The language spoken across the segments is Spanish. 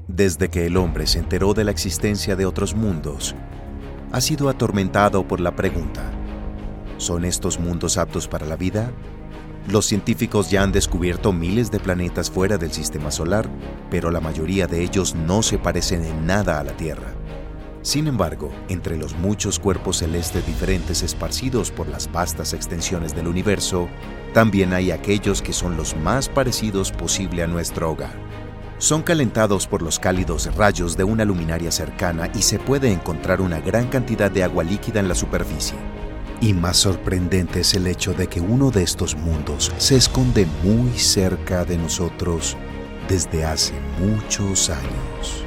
Desde que el hombre se enteró de la existencia de otros mundos, ha sido atormentado por la pregunta: ¿son estos mundos aptos para la vida? Los científicos ya han descubierto miles de planetas fuera del sistema solar, pero la mayoría de ellos no se parecen en nada a la Tierra. Sin embargo, entre los muchos cuerpos celestes diferentes esparcidos por las vastas extensiones del universo, también hay aquellos que son los más parecidos posible a nuestro hogar. Son calentados por los cálidos rayos de una luminaria cercana y se puede encontrar una gran cantidad de agua líquida en la superficie. Y más sorprendente es el hecho de que uno de estos mundos se esconde muy cerca de nosotros desde hace muchos años.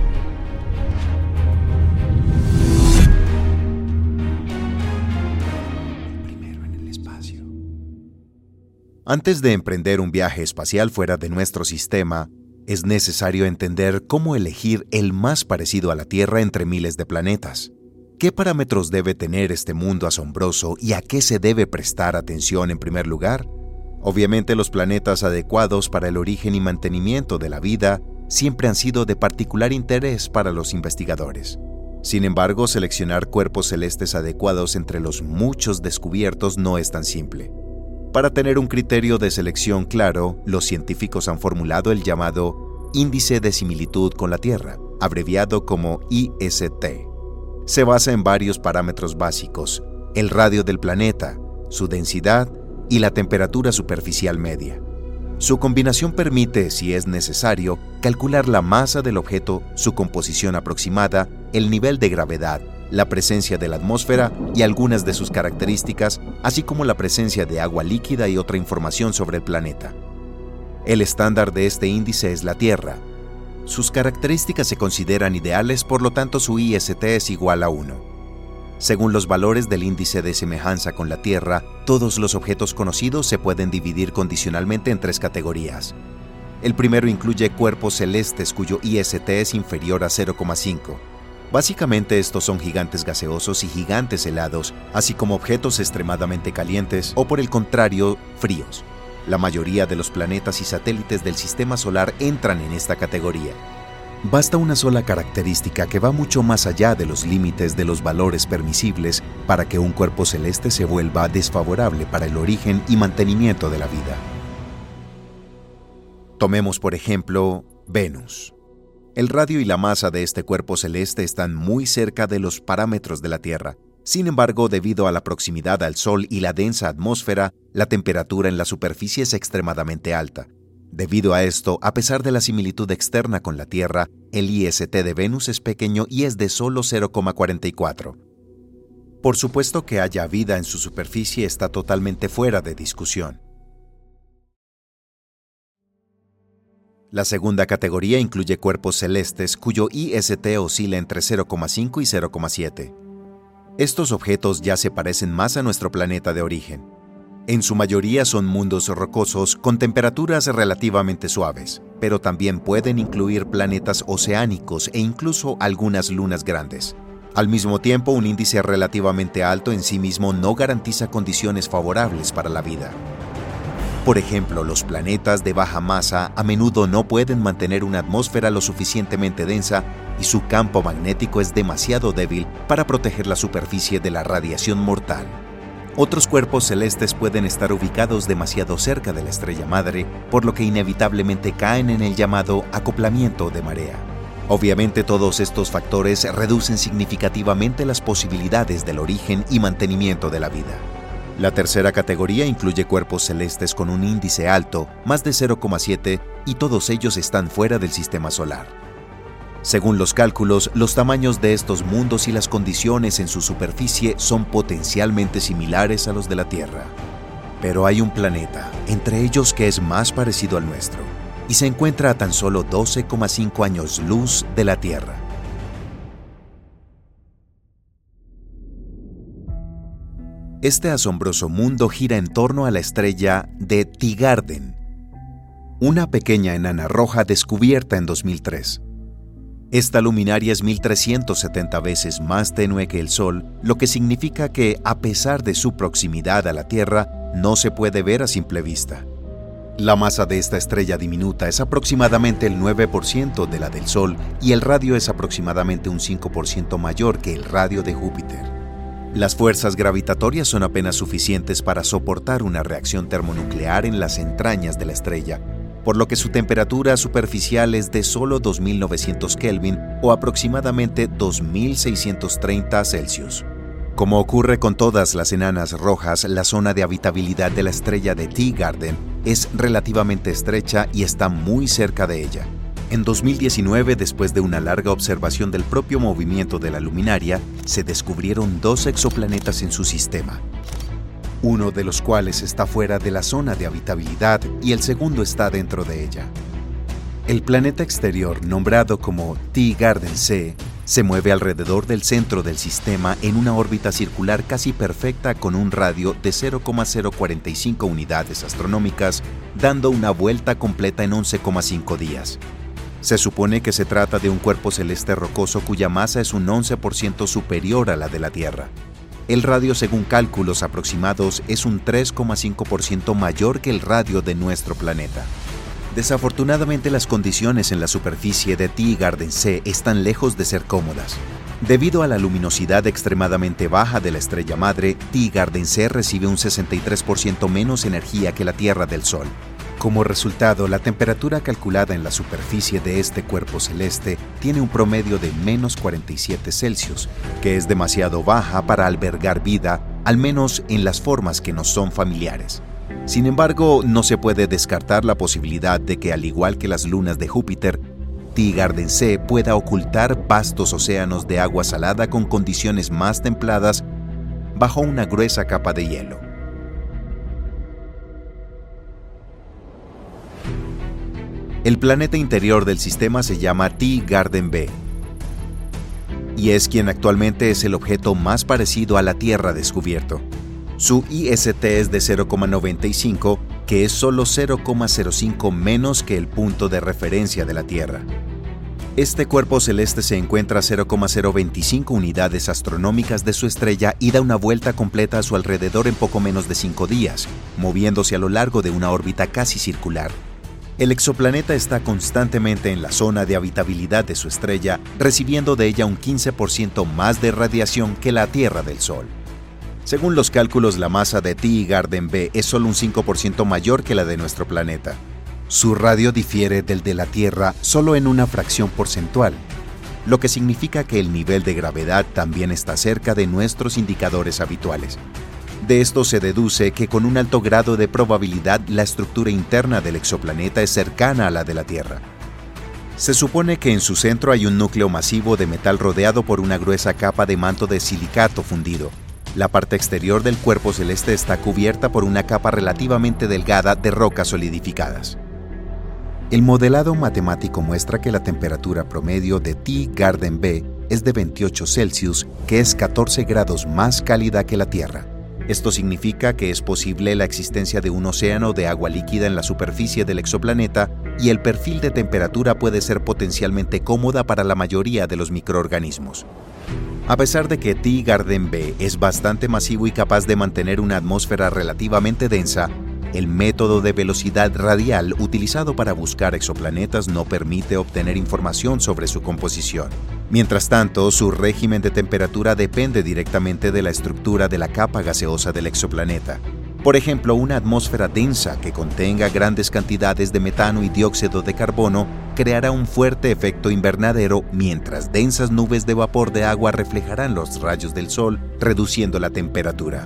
Antes de emprender un viaje espacial fuera de nuestro sistema, es necesario entender cómo elegir el más parecido a la Tierra entre miles de planetas. ¿Qué parámetros debe tener este mundo asombroso y a qué se debe prestar atención en primer lugar? Obviamente, los planetas adecuados para el origen y mantenimiento de la vida siempre han sido de particular interés para los investigadores. Sin embargo, seleccionar cuerpos celestes adecuados entre los muchos descubiertos no es tan simple. Para tener un criterio de selección claro, los científicos han formulado el llamado Índice de Similitud con la Tierra, abreviado como IST. Se basa en varios parámetros básicos: el radio del planeta, su densidad y la temperatura superficial media. Su combinación permite, si es necesario, calcular la masa del objeto, su composición aproximada, el nivel de gravedad, la presencia de la atmósfera y algunas de sus características, así como la presencia de agua líquida y otra información sobre el planeta. El estándar de este índice es la Tierra. Sus características se consideran ideales, por lo tanto su IST es igual a 1. Según los valores del índice de semejanza con la Tierra, todos los objetos conocidos se pueden dividir condicionalmente en 3 categorías. El primero incluye cuerpos celestes cuyo IST es inferior a 0,5. Básicamente estos son gigantes gaseosos y gigantes helados, así como objetos extremadamente calientes o, por el contrario, fríos. La mayoría de los planetas y satélites del sistema solar entran en esta categoría. Basta una sola característica que va mucho más allá de los límites de los valores permisibles para que un cuerpo celeste se vuelva desfavorable para el origen y mantenimiento de la vida. Tomemos, por ejemplo, Venus. El radio y la masa de este cuerpo celeste están muy cerca de los parámetros de la Tierra. Sin embargo, debido a la proximidad al Sol y la densa atmósfera, la temperatura en la superficie es extremadamente alta. Debido a esto, a pesar de la similitud externa con la Tierra, el IST de Venus es pequeño y es de solo 0,44. Por supuesto que haya vida en su superficie está totalmente fuera de discusión. La segunda categoría incluye cuerpos celestes cuyo IST oscila entre 0,5 y 0,7. Estos objetos ya se parecen más a nuestro planeta de origen. En su mayoría son mundos rocosos con temperaturas relativamente suaves, pero también pueden incluir planetas oceánicos e incluso algunas lunas grandes. Al mismo tiempo, un índice relativamente alto en sí mismo no garantiza condiciones favorables para la vida. Por ejemplo, los planetas de baja masa a menudo no pueden mantener una atmósfera lo suficientemente densa y su campo magnético es demasiado débil para proteger la superficie de la radiación mortal. Otros cuerpos celestes pueden estar ubicados demasiado cerca de la estrella madre, por lo que inevitablemente caen en el llamado acoplamiento de marea. Obviamente, todos estos factores reducen significativamente las posibilidades del origen y mantenimiento de la vida. La tercera categoría incluye cuerpos celestes con un índice alto, más de 0,7, y todos ellos están fuera del sistema solar. Según los cálculos, los tamaños de estos mundos y las condiciones en su superficie son potencialmente similares a los de la Tierra. Pero hay un planeta, entre ellos, que es más parecido al nuestro, y se encuentra a tan solo 12,5 años luz de la Tierra. Este asombroso mundo gira en torno a la estrella de Teegarden, una pequeña enana roja descubierta en 2003. Esta luminaria es 1370 veces más tenue que el Sol, lo que significa que, a pesar de su proximidad a la Tierra, no se puede ver a simple vista. La masa de esta estrella diminuta es aproximadamente el 9% de la del Sol y el radio es aproximadamente un 5% mayor que el radio de Júpiter. Las fuerzas gravitatorias son apenas suficientes para soportar una reacción termonuclear en las entrañas de la estrella, por lo que su temperatura superficial es de solo 2900 Kelvin o aproximadamente 2630 Celsius. Como ocurre con todas las enanas rojas, la zona de habitabilidad de la estrella de Teegarden es relativamente estrecha y está muy cerca de ella. En 2019, después de una larga observación del propio movimiento de la luminaria, se descubrieron 2 exoplanetas en su sistema, uno de los cuales está fuera de la zona de habitabilidad y el segundo está dentro de ella. El planeta exterior, nombrado como Teegarden C, se mueve alrededor del centro del sistema en una órbita circular casi perfecta con un radio de 0,045 unidades astronómicas, dando una vuelta completa en 11,5 días. Se supone que se trata de un cuerpo celeste rocoso cuya masa es un 11% superior a la de la Tierra. El radio, según cálculos aproximados, es un 3,5% mayor que el radio de nuestro planeta. Desafortunadamente, las condiciones en la superficie de Teegarden C están lejos de ser cómodas. Debido a la luminosidad extremadamente baja de la estrella madre, Teegarden C recibe un 63% menos energía que la Tierra del Sol. Como resultado, la temperatura calculada en la superficie de este cuerpo celeste tiene un promedio de menos 47 Celsius, que es demasiado baja para albergar vida, al menos en las formas que nos son familiares. Sin embargo, no se puede descartar la posibilidad de que, al igual que las lunas de Júpiter, Teegarden C pueda ocultar vastos océanos de agua salada con condiciones más templadas bajo una gruesa capa de hielo. El planeta interior del sistema se llama Teegarden B y es quien actualmente es el objeto más parecido a la Tierra descubierto. Su IST es de 0,95, que es solo 0,05 menos que el punto de referencia de la Tierra. Este cuerpo celeste se encuentra a 0,025 unidades astronómicas de su estrella y da una vuelta completa a su alrededor en poco menos de 5 días, moviéndose a lo largo de una órbita casi circular. El exoplaneta está constantemente en la zona de habitabilidad de su estrella, recibiendo de ella un 15% más de radiación que la Tierra del Sol. Según los cálculos, la masa de Teegarden B es solo un 5% mayor que la de nuestro planeta. Su radio difiere del de la Tierra solo en una fracción porcentual, lo que significa que el nivel de gravedad también está cerca de nuestros indicadores habituales. De esto se deduce que con un alto grado de probabilidad la estructura interna del exoplaneta es cercana a la de la Tierra. Se supone que en su centro hay un núcleo masivo de metal rodeado por una gruesa capa de manto de silicato fundido. La parte exterior del cuerpo celeste está cubierta por una capa relativamente delgada de rocas solidificadas. El modelado matemático muestra que la temperatura promedio de Teegarden B es de 28 Celsius, que es 14 grados más cálida que la Tierra. Esto significa que es posible la existencia de un océano de agua líquida en la superficie del exoplaneta y el perfil de temperatura puede ser potencialmente cómoda para la mayoría de los microorganismos. A pesar de que Teegarden B es bastante masivo y capaz de mantener una atmósfera relativamente densa, el método de velocidad radial utilizado para buscar exoplanetas no permite obtener información sobre su composición. Mientras tanto, su régimen de temperatura depende directamente de la estructura de la capa gaseosa del exoplaneta. Por ejemplo, una atmósfera densa que contenga grandes cantidades de metano y dióxido de carbono creará un fuerte efecto invernadero, mientras densas nubes de vapor de agua reflejarán los rayos del sol, reduciendo la temperatura.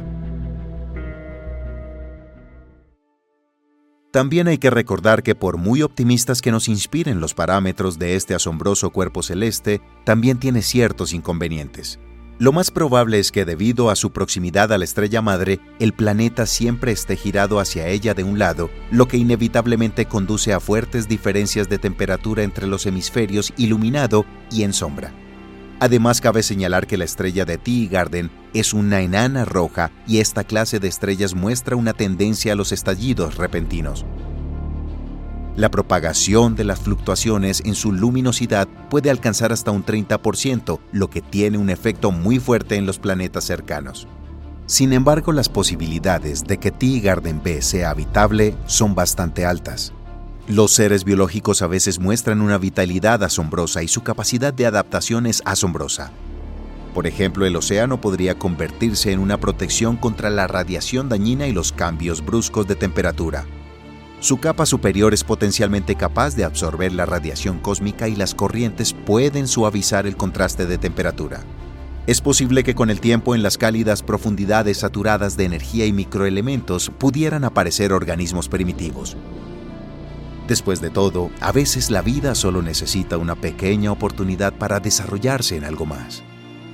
También hay que recordar que por muy optimistas que nos inspiren los parámetros de este asombroso cuerpo celeste, también tiene ciertos inconvenientes. Lo más probable es que debido a su proximidad a la estrella madre, el planeta siempre esté girado hacia ella de un lado, lo que inevitablemente conduce a fuertes diferencias de temperatura entre los hemisferios iluminado y en sombra. Además, cabe señalar que la estrella de Teegarden es una enana roja y esta clase de estrellas muestra una tendencia a los estallidos repentinos. La propagación de las fluctuaciones en su luminosidad puede alcanzar hasta un 30%, lo que tiene un efecto muy fuerte en los planetas cercanos. Sin embargo, las posibilidades de que Tea Garden B sea habitable son bastante altas. Los seres biológicos a veces muestran una vitalidad asombrosa y su capacidad de adaptación es asombrosa. Por ejemplo, el océano podría convertirse en una protección contra la radiación dañina y los cambios bruscos de temperatura. Su capa superior es potencialmente capaz de absorber la radiación cósmica y las corrientes pueden suavizar el contraste de temperatura. Es posible que con el tiempo en las cálidas profundidades saturadas de energía y microelementos pudieran aparecer organismos primitivos. Después de todo, a veces la vida solo necesita una pequeña oportunidad para desarrollarse en algo más.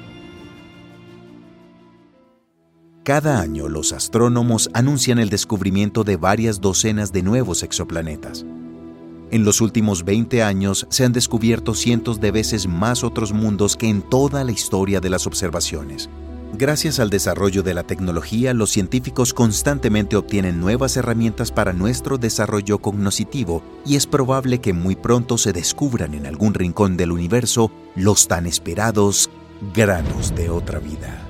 Cada año los astrónomos anuncian el descubrimiento de varias docenas de nuevos exoplanetas. En los últimos 20 años se han descubierto cientos de veces más otros mundos que en toda la historia de las observaciones. Gracias al desarrollo de la tecnología, los científicos constantemente obtienen nuevas herramientas para nuestro desarrollo cognoscitivo y es probable que muy pronto se descubran en algún rincón del universo los tan esperados granos de otra vida.